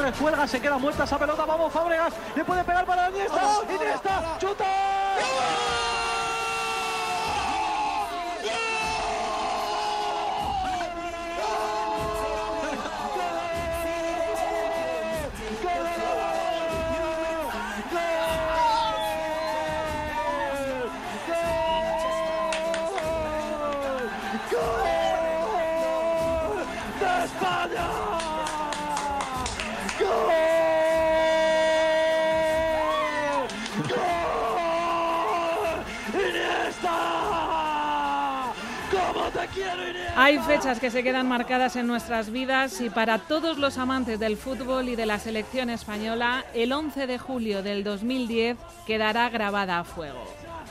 Torres cuelga, se queda muerta esa pelota, vamos Fábregas, le puede pegar para Iniesta, Iniesta, chuta. Hay fechas que se quedan marcadas en nuestras vidas y para todos los amantes del fútbol y de la selección española, el 11 de julio del 2010 quedará grabada a fuego.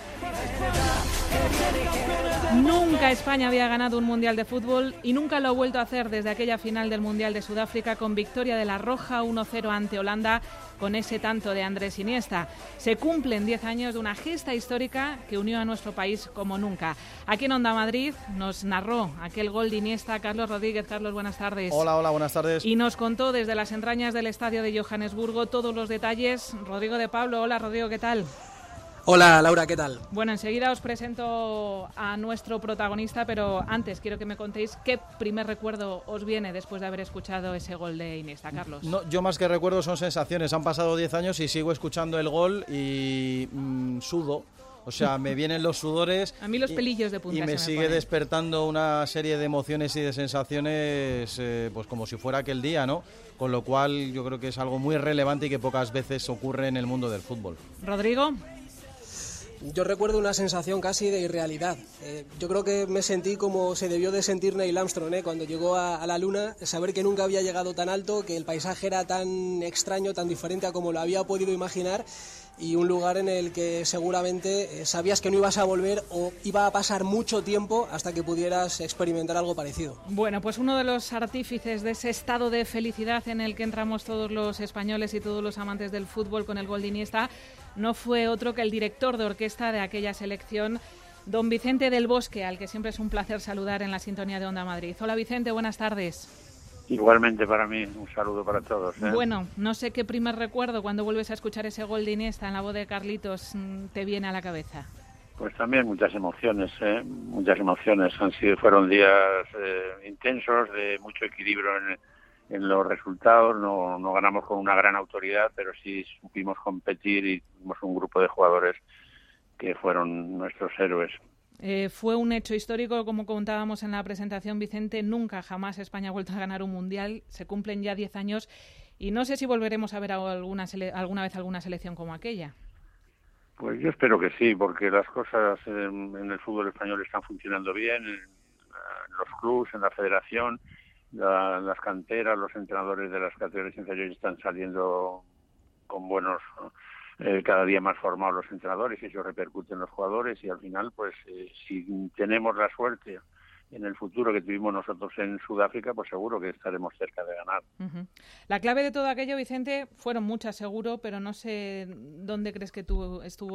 Nunca España había ganado un Mundial de Fútbol y nunca lo ha vuelto a hacer desde aquella final del Mundial de Sudáfrica con victoria de la Roja 1-0 ante Holanda con ese tanto de Andrés Iniesta. Se cumplen 10 años de una gesta histórica que unió a nuestro país como nunca. Aquí en Onda Madrid nos narró aquel gol de Iniesta Carlos Rodríguez. Carlos, buenas tardes. Hola, buenas tardes. Y nos contó desde las entrañas del estadio de Johannesburgo todos los detalles. Rodrigo de Pablo, hola Rodrigo, ¿qué tal? Hola Laura, ¿qué tal? Bueno, enseguida os presento a nuestro protagonista, pero antes quiero que me contéis qué primer recuerdo os viene después de haber escuchado ese gol de Iniesta, Carlos. No, yo más que recuerdos son sensaciones. Han pasado 10 años y sigo escuchando el gol y sudo. O sea, me vienen los sudores. A mí los pelillos de punta y me sigue despertando una serie de emociones y de sensaciones, pues como si fuera aquel día, ¿no? Con lo cual yo creo que es algo muy relevante y que pocas veces ocurre en el mundo del fútbol. Rodrigo. Yo recuerdo una sensación casi de irrealidad. Yo creo que me sentí como se debió de sentir Neil Armstrong cuando llegó a la Luna, saber que nunca había llegado tan alto, que el paisaje era tan extraño, tan diferente a como lo había podido imaginar, y un lugar en el que seguramente sabías que no ibas a volver o iba a pasar mucho tiempo hasta que pudieras experimentar algo parecido. Bueno, pues uno de los artífices de ese estado de felicidad en el que entramos todos los españoles y todos los amantes del fútbol con el gol de Iniesta no fue otro que el director de orquesta de aquella selección, don Vicente del Bosque, al que siempre es un placer saludar en la sintonía de Onda Madrid. Hola Vicente, buenas tardes. Igualmente para mí, un saludo para todos. Bueno, no sé qué primer recuerdo cuando vuelves a escuchar ese gol de Iniesta en la voz de Carlitos te viene a la cabeza. Pues también muchas emociones, muchas emociones. Fueron días intensos, de mucho equilibrio en los resultados. No ganamos con una gran autoridad, pero sí supimos competir y tuvimos un grupo de jugadores que fueron nuestros héroes. Fue un hecho histórico, como contábamos en la presentación, Vicente. Nunca, jamás España ha vuelto a ganar un Mundial. Se cumplen ya 10 años y no sé si volveremos a ver alguna vez alguna selección como aquella. Pues yo espero que sí, porque las cosas en el fútbol español están funcionando bien, en los clubes, en la federación, las canteras, los entrenadores de las categorías inferiores están saliendo con buenos... cada día más formados los entrenadores y eso repercute en los jugadores y al final pues si tenemos la suerte en el futuro que tuvimos nosotros en Sudáfrica, pues seguro que estaremos cerca de ganar. Uh-huh. La clave de todo aquello, Vicente, fueron muchas seguro, pero no sé dónde crees que estuvo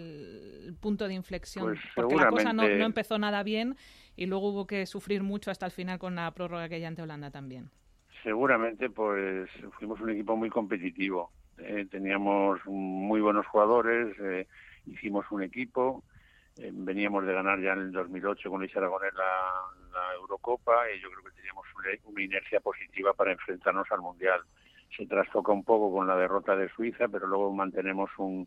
el punto de inflexión, pues porque la cosa no empezó nada bien y luego hubo que sufrir mucho hasta el final con la prórroga aquella ante Holanda también. Seguramente pues fuimos un equipo muy competitivo. Teníamos muy buenos jugadores, hicimos un equipo, veníamos de ganar ya en el 2008 con Luis Aragonés la Eurocopa y yo creo que teníamos una inercia positiva para enfrentarnos al Mundial. Se trastoca un poco con la derrota de Suiza, pero luego mantenemos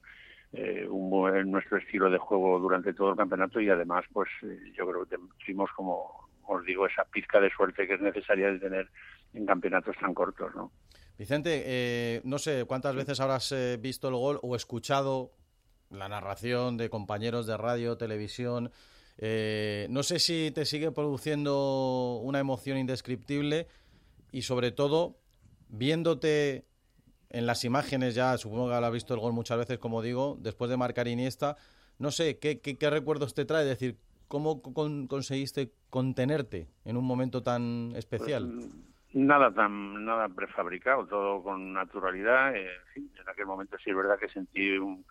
nuestro estilo de juego durante todo el campeonato y además pues yo creo que tuvimos, como os digo, esa pizca de suerte que es necesaria de tener en campeonatos tan cortos, ¿no? Vicente, no sé cuántas veces habrás visto el gol o escuchado la narración de compañeros de radio, televisión. No sé si te sigue produciendo una emoción indescriptible y sobre todo viéndote en las imágenes, ya supongo que habrás visto el gol muchas veces, como digo, después de marcar Iniesta. No sé, ¿qué recuerdos te trae? Es decir, ¿cómo conseguiste contenerte en un momento tan especial? Nada prefabricado, todo con naturalidad. En aquel momento sí es verdad que sentí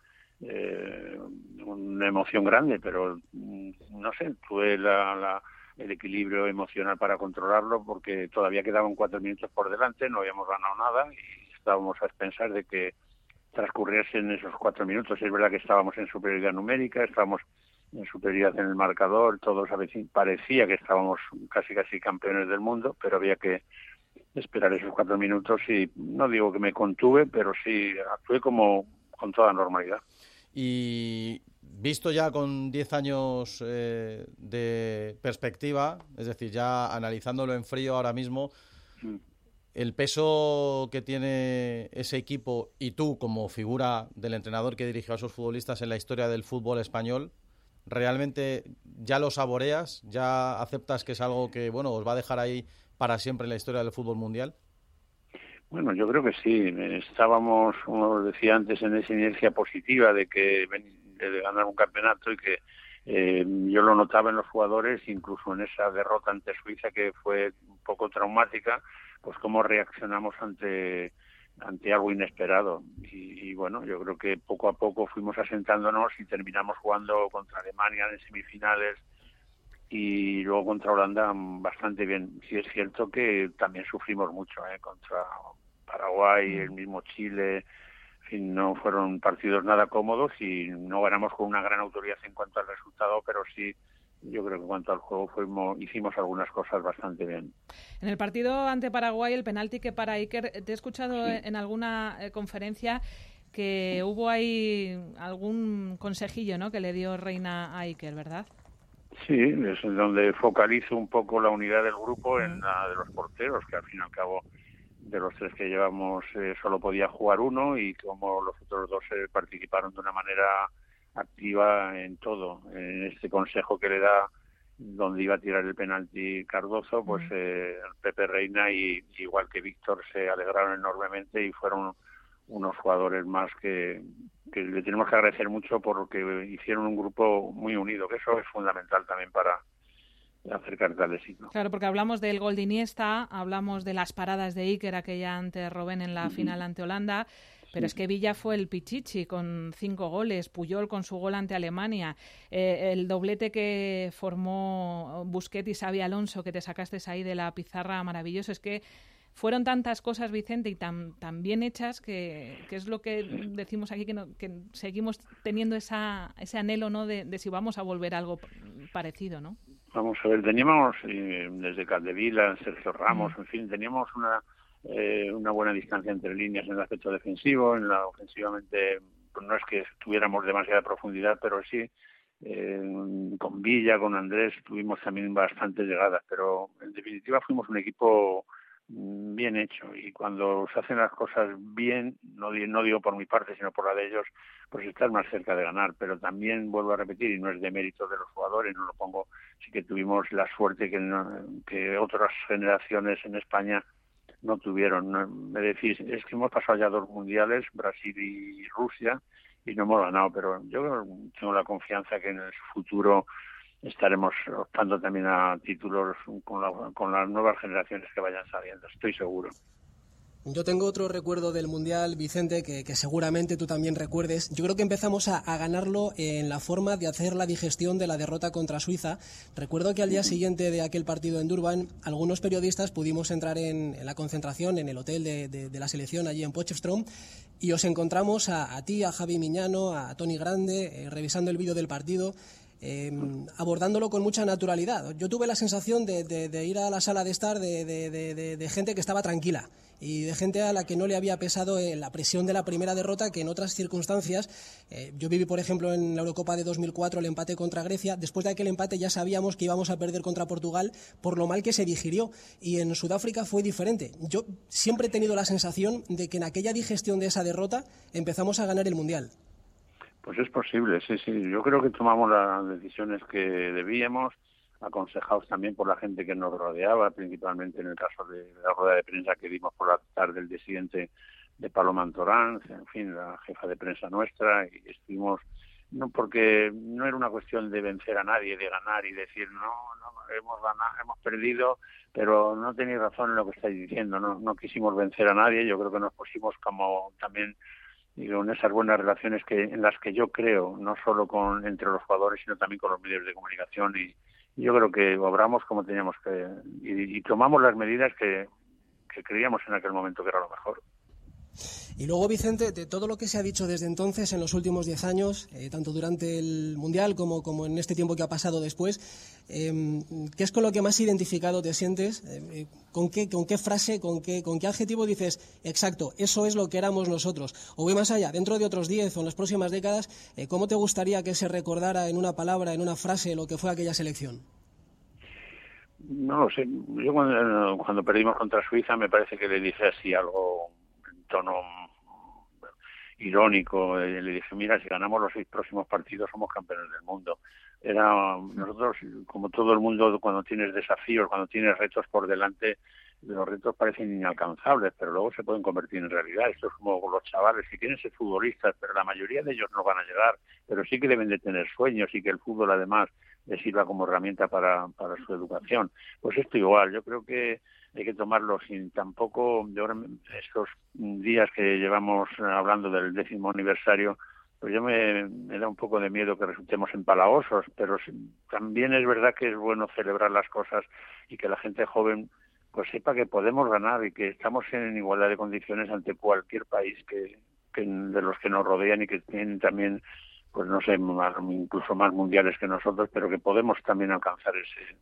una emoción grande, pero no sé, tuve el equilibrio emocional para controlarlo porque todavía quedaban 4 minutos por delante, no habíamos ganado nada y estábamos a expensas de que transcurriesen esos 4 minutos. Es verdad que estábamos en superioridad numérica, estábamos en superioridad en el marcador, todos parecía que estábamos casi campeones del mundo, pero había que esperar esos 4 minutos y no digo que me contuve, pero sí actué como con toda normalidad. Y visto ya con 10 años de perspectiva, es decir, ya analizándolo en frío ahora mismo, el peso que tiene ese equipo y tú como figura del entrenador que dirigió a esos futbolistas en la historia del fútbol español, ¿realmente ya lo saboreas? ¿Ya aceptas que es algo que, bueno, os va a dejar ahí para siempre en la historia del fútbol mundial? Bueno, yo creo que sí. Estábamos, como os decía antes, en esa inercia positiva de ganar un campeonato y que yo lo notaba en los jugadores, incluso en esa derrota ante Suiza que fue un poco traumática, pues cómo reaccionamos ante algo inesperado. Y bueno, yo creo que poco a poco fuimos asentándonos y terminamos jugando contra Alemania en semifinales y luego contra Holanda bastante bien. Sí es cierto que también sufrimos mucho contra Paraguay, el mismo Chile. En fin, no fueron partidos nada cómodos y no ganamos con una gran autoridad en cuanto al resultado, pero sí, yo creo que en cuanto al juego hicimos algunas cosas bastante bien. En el partido ante Paraguay, el penalti que para Iker, te he escuchado en alguna conferencia que hubo ahí algún consejillo, ¿no?, que le dio Reina a Iker, ¿verdad? Sí, es donde focalizo un poco la unidad del grupo en la de los porteros, que al fin y al cabo de los 3 que llevamos solo podía jugar uno, y como los otros 2 participaron de una manera activa en todo. En este consejo que le da donde iba a tirar el penalti Cardozo, pues Pepe Reina y igual que Víctor se alegraron enormemente y fueron unos jugadores más que le tenemos que agradecer mucho porque hicieron un grupo muy unido, que eso es fundamental también para acercarte al éxito. Claro, porque hablamos del gol de Iniesta, hablamos de las paradas de Iker, aquella ante Robben en la final ante Holanda, pero es que Villa fue el pichichi con 5 goles, Puyol con su gol ante Alemania, el doblete que formó Busquets y Xabi Alonso, que te sacaste ahí de la pizarra, maravilloso. Es que fueron tantas cosas, Vicente, y tan bien hechas que es lo que decimos aquí, que seguimos teniendo ese anhelo, ¿no?, de si vamos a volver a algo parecido, ¿no? Vamos a ver, teníamos desde Capdevila, Sergio Ramos, en fin, teníamos una buena distancia entre líneas en el aspecto defensivo, ofensivamente pues no es que tuviéramos demasiada profundidad, pero sí con Villa, con Andrés tuvimos también bastantes llegadas, pero en definitiva fuimos un equipo bien hecho, y cuando se hacen las cosas bien, no digo por mi parte sino por la de ellos, pues estás más cerca de ganar. Pero también vuelvo a repetir, y no es de mérito de los jugadores, no lo pongo, sí que tuvimos la suerte que otras generaciones en España no tuvieron. Me decís, es que hemos pasado ya 2 mundiales, Brasil y Rusia, y no hemos ganado, pero yo tengo la confianza que en el futuro estaremos optando también a títulos con las nuevas generaciones que vayan saliendo, estoy seguro. Yo tengo otro recuerdo del Mundial, Vicente, que seguramente tú también recuerdes. Yo creo que empezamos a ganarlo en la forma de hacer la digestión de la derrota contra Suiza. Recuerdo que al día siguiente de aquel partido en Durban, algunos periodistas pudimos entrar en la concentración, en el hotel de la selección allí en Potchefstroom, y os encontramos a ti, a Javi Miñano, a Toni Grande, revisando el vídeo del partido, abordándolo con mucha naturalidad. Yo tuve la sensación de ir a la sala de estar de gente que estaba tranquila y de gente a la que no le había pesado la presión de la primera derrota, que en otras circunstancias, yo viví por ejemplo en la Eurocopa de 2004 el empate contra Grecia. Después de aquel empate ya sabíamos que íbamos a perder contra Portugal por lo mal que se digirió, y en Sudáfrica fue diferente. Yo siempre he tenido la sensación de que en aquella digestión de esa derrota empezamos a ganar el Mundial. Pues es posible, sí. Yo creo que tomamos las decisiones que debíamos, aconsejados también por la gente que nos rodeaba, principalmente en el caso de la rueda de prensa que dimos por la tarde del día siguiente de Paloma Antorán, en fin, la jefa de prensa nuestra, y estuvimos, no, porque no era una cuestión de vencer a nadie, de ganar y decir, no, hemos ganado, hemos perdido, pero no tenéis razón en lo que estáis diciendo, no quisimos vencer a nadie. Yo creo que nos pusimos como también, digo, en esas buenas relaciones en las que yo creo, no solo entre los jugadores, sino también con los medios de comunicación, y yo creo que obramos como teníamos que, y tomamos las medidas que creíamos en aquel momento que era lo mejor. Y luego, Vicente, de todo lo que se ha dicho desde entonces, en los últimos 10 años, tanto durante el Mundial como en este tiempo que ha pasado después, ¿qué es con lo que más identificado te sientes? ¿Con qué frase, con qué adjetivo dices, exacto, eso es lo que éramos nosotros? O voy más allá, dentro de otros 10 o en las próximas décadas, ¿cómo te gustaría que se recordara en una palabra, en una frase, lo que fue aquella selección? No lo sé. Yo cuando perdimos contra Suiza me parece que le dije así algo en tono irónico. Le dije, mira, si ganamos los 6 próximos partidos somos campeones del mundo. Nosotros, como todo el mundo, cuando tienes desafíos, cuando tienes retos por delante, los retos parecen inalcanzables, pero luego se pueden convertir en realidad. Esto es como los chavales que quieren ser futbolistas, pero la mayoría de ellos no van a llegar, pero sí que deben de tener sueños y que el fútbol además les sirva como herramienta para su educación. Pues esto igual, yo creo que hay que tomarlo sin tampoco, estos días que llevamos hablando del 10º aniversario, pues me da un poco de miedo que resultemos empalagosos, pero también es verdad que es bueno celebrar las cosas y que la gente joven pues sepa que podemos ganar y que estamos en igualdad de condiciones ante cualquier país que de los que nos rodean y que tienen también, pues no sé, incluso más mundiales que nosotros, pero que podemos también alcanzar ese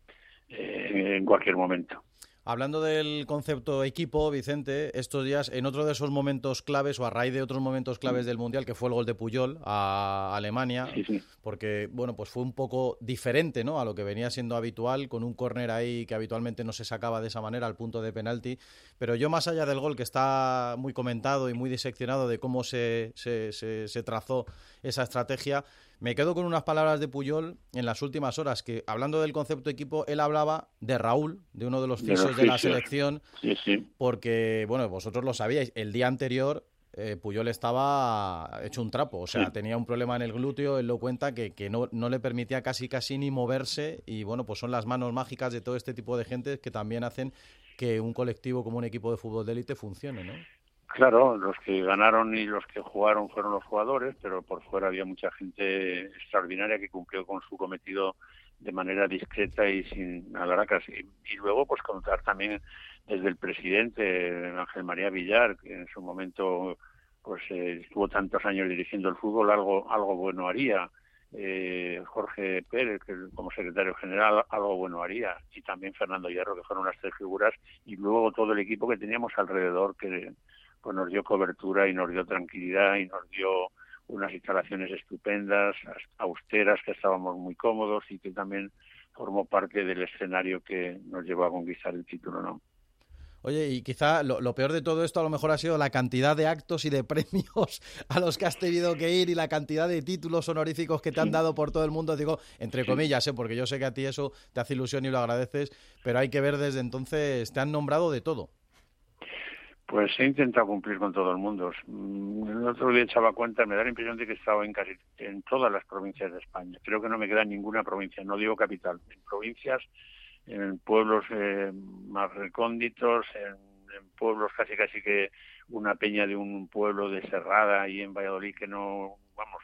en cualquier momento. Hablando del concepto equipo, Vicente, estos días, en otro de esos momentos claves, o a raíz de otros momentos claves del Mundial, que fue el gol de Puyol a Alemania, sí. Porque bueno, pues fue un poco diferente, ¿no?, a lo que venía siendo habitual, con un córner ahí que habitualmente no se sacaba de esa manera, al punto de penalti. Pero yo, más allá del gol, que está muy comentado y muy diseccionado de cómo se trazó esa estrategia, me quedo con unas palabras de Puyol en las últimas horas, que hablando del concepto equipo, él hablaba de Raúl, de uno de los fisios de la selección, sí. Porque, bueno, vosotros lo sabíais, el día anterior Puyol estaba hecho un trapo, o sea, tenía un problema en el glúteo, él lo cuenta, que no le permitía casi ni moverse, y bueno, pues son las manos mágicas de todo este tipo de gente que también hacen que un colectivo como un equipo de fútbol de élite funcione, ¿no? Claro, los que ganaron y los que jugaron fueron los jugadores, pero por fuera había mucha gente extraordinaria que cumplió con su cometido de manera discreta y sin alharacas. Y luego, pues contar también desde el presidente Ángel María Villar, que en su momento pues estuvo tantos años dirigiendo el fútbol, algo bueno haría. Jorge Pérez, que como secretario general, algo bueno haría, y también Fernando Hierro, que fueron las 3 figuras, y luego todo el equipo que teníamos alrededor, que pues nos dio cobertura y nos dio tranquilidad y nos dio unas instalaciones estupendas, austeras, que estábamos muy cómodos y que también formó parte del escenario que nos llevó a conquistar el título, ¿no? Oye, y quizá lo peor de todo esto a lo mejor ha sido la cantidad de actos y de premios a los que has tenido que ir y la cantidad de títulos honoríficos que te han dado por todo el mundo, digo, entre comillas, porque yo sé que a ti eso te hace ilusión y lo agradeces, pero hay que ver desde entonces, te han nombrado de todo. Pues he intentado cumplir con todo el mundo. El otro día echaba cuenta, me da la impresión de que he estado en todas las provincias de España. Creo que no me queda en ninguna provincia, no digo capital, en provincias, en pueblos más recónditos, en pueblos casi que una peña de un pueblo de Serrada y en Valladolid que no,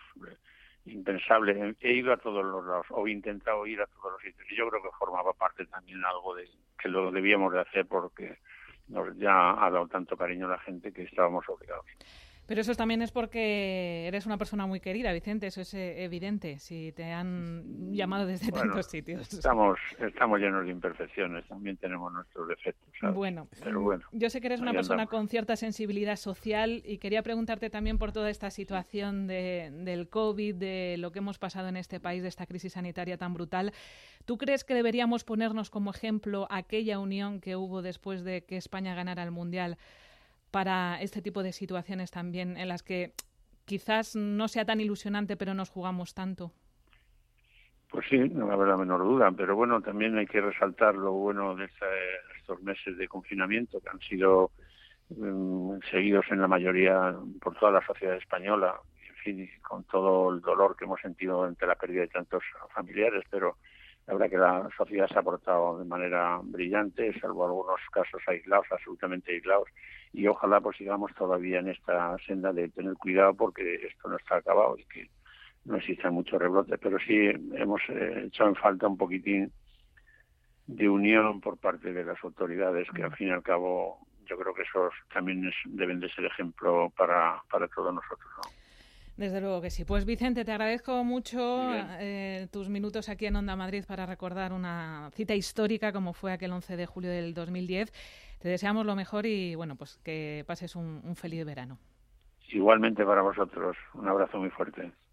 impensable. He ido a todos los lados, o he intentado ir a todos los sitios, y yo creo que formaba parte también algo de que lo debíamos de hacer porque ya ha dado tanto cariño a la gente que estábamos obligados. Pero eso también es porque eres una persona muy querida, Vicente, eso es evidente, si te han llamado desde tantos sitios. Estamos llenos de imperfecciones, también tenemos nuestros defectos, ¿sabes? Pero bueno, yo sé que eres una persona con cierta sensibilidad social y quería preguntarte también por toda esta situación del COVID, de lo que hemos pasado en este país, de esta crisis sanitaria tan brutal. ¿Tú crees que deberíamos ponernos como ejemplo aquella unión que hubo después de que España ganara el Mundial para este tipo de situaciones también, en las que quizás no sea tan ilusionante, pero nos jugamos tanto? Pues sí, no va a haber la menor duda, pero bueno, también hay que resaltar lo bueno de estos meses de confinamiento, que han sido seguidos en la mayoría por toda la sociedad española, en fin, con todo el dolor que hemos sentido ante la pérdida de tantos familiares, pero la verdad que la sociedad se ha portado de manera brillante, salvo algunos casos aislados, absolutamente aislados, y ojalá pues sigamos todavía en esta senda de tener cuidado porque esto no está acabado y que no existen muchos rebrotes, pero sí hemos hecho en falta un poquitín de unión por parte de las autoridades, que al fin y al cabo yo creo que esos también deben de ser ejemplo para todos nosotros, ¿no? Desde luego que sí. Pues Vicente, te agradezco mucho tus minutos aquí en Onda Madrid para recordar una cita histórica como fue aquel 11 de julio del 2010. Te deseamos lo mejor y bueno, pues que pases un feliz verano. Igualmente para vosotros. Un abrazo muy fuerte.